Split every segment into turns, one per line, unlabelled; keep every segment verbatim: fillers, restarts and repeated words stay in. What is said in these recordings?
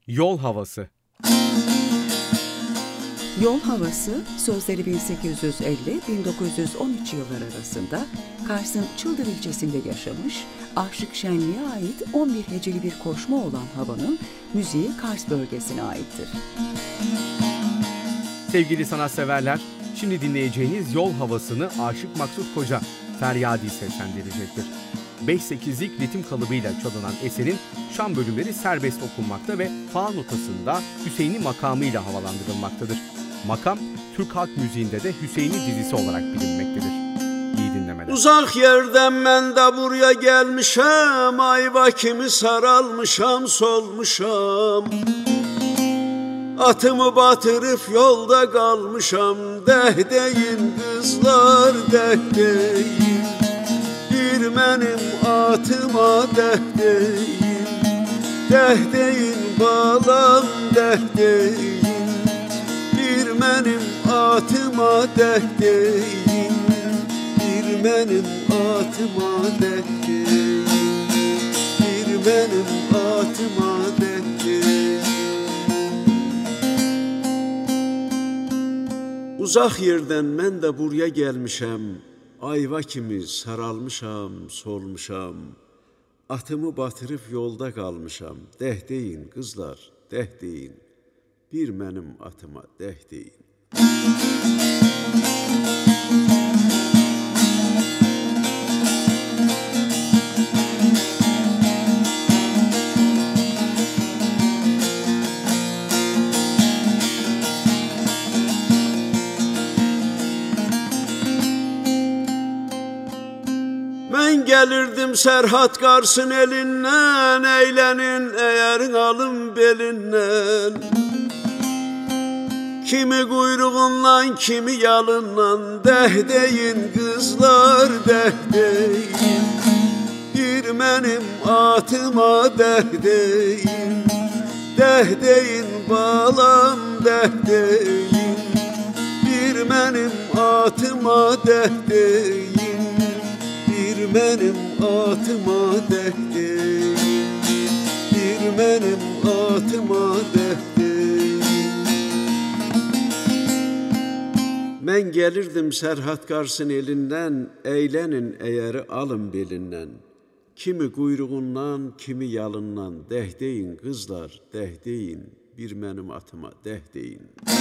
Yol havası.
Yol havası, sözleri bin sekiz yüz elli - bin dokuz yüz on üç yılları arasında Kars'ın Çıldır ilçesinde yaşamış, Aşık Şenli'ye ait on bir heceli bir koşma olan havanın müziği Kars bölgesine aittir.
Sevgili sanatseverler, şimdi dinleyeceğiniz yol havasını Aşık Maksut Koca feryadi seslendirecektir. beş sekizlik ritim kalıbıyla çalınan eserin şan bölümleri serbest okunmakta ve fa notasında Hüseyin'i makamıyla havalandırılmaktadır. Makam, Türk halk müziğinde de Hüseyin'i dizisi olarak bilinmektedir. İyi dinlemeler.
Uzak yerden ben de buraya gelmişem, ayva kimi saralmışam, solmuşam. Atımı batırıp yolda kalmışam, deh deyin kızlar, deh deyin. Bir benim atıma deh deyin, deh deyin balam, deh deyin. Bir benim atıma deh deyin, bir benim atıma deh deyin, bir benim atıma deh deyin. Uzak yerden ben de buraya gelmişem, ayva kimi saralmışam, solmuşam. Atımı batırıp yolda kalmışam, deh deyin kızlar, deh deyin. Bir benim atıma deh deyin. Ben gelirdim Serhat Kars'ın elinden, eğlenin eğer alın belinden. Kimi kuyruğundan, kimi yalından, deh deyin kızlar, deh deyin. Bir benim atıma deh deyin, deh deyin balam, deh deyin. Bir benim atıma deh deyin, bir benim atıma deh deyin, bir benim atıma deh deyin. Ben gelirdim Serhat Kars'ın elinden, eğlenin eğeri alın belinden. Kimi kuyruğundan, kimi yalından, deh deyin kızlar, deh deyin. Bir benim atıma deh deyin.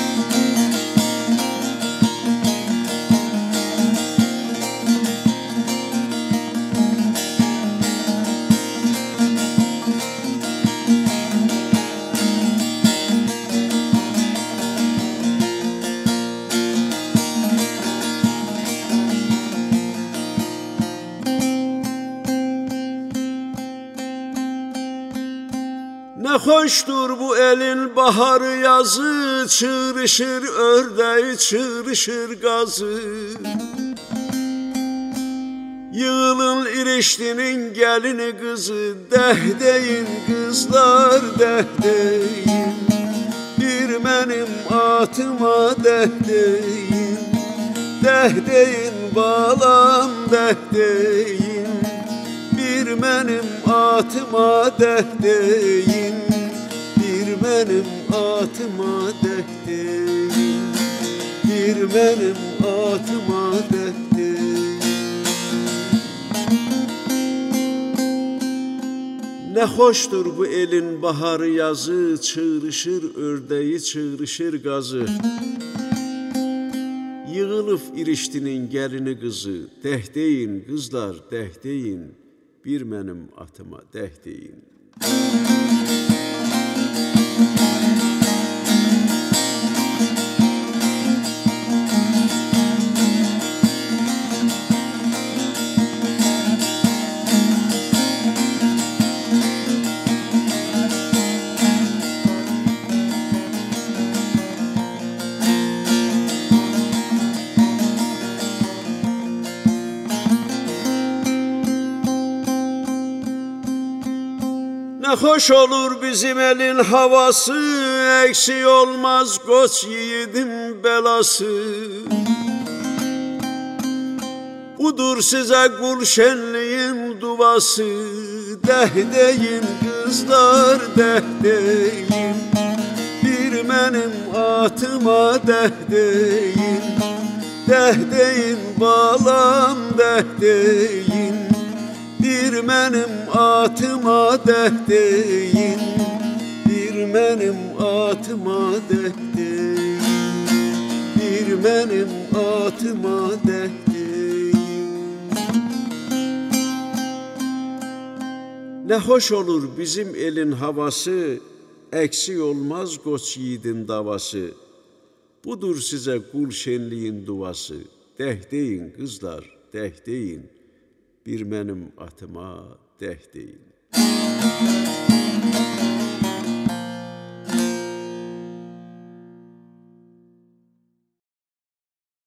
Ne hoştur bu elin baharı yazı, çığrışır ördeği, çığrışır gazı. Yığılın iriştinin gelini kızı, deh deyin kızlar, deh deyin. Bir benim atıma deh deyin, deh deyin balam, deh deyin. Bir benim atıma deh deyin, bir benim atıma deh deyin, bir benim atıma deh deyin. Ne hoştur bu elin baharı yazı, çığrışır ördeği, çığrışır gazı. Yığılıp iriştinin gelini kızı, deh deyin kızlar, deh deyin. Bir benim atıma deh deyin. Ne hoş olur bizim elin havası, eksi olmaz koç yiğidin belası. Budur size Gülşenliğin duvası, Deh deyin qızlar, deh deyin, bir mənim atıma deh deyin. Deh deyin balam, deh deyin, bir mənim atıma deh deyin. Bir mənim atıma deh deyin, bir mənim atıma deh deyin. Nə xoş olur bizim elin havası, əksik olmaz qoç yiğidin davası. Budur sizə qul şenliyin duvası. Deh deyin qızlar, deh deyin, bir mənim atıma deh deyin.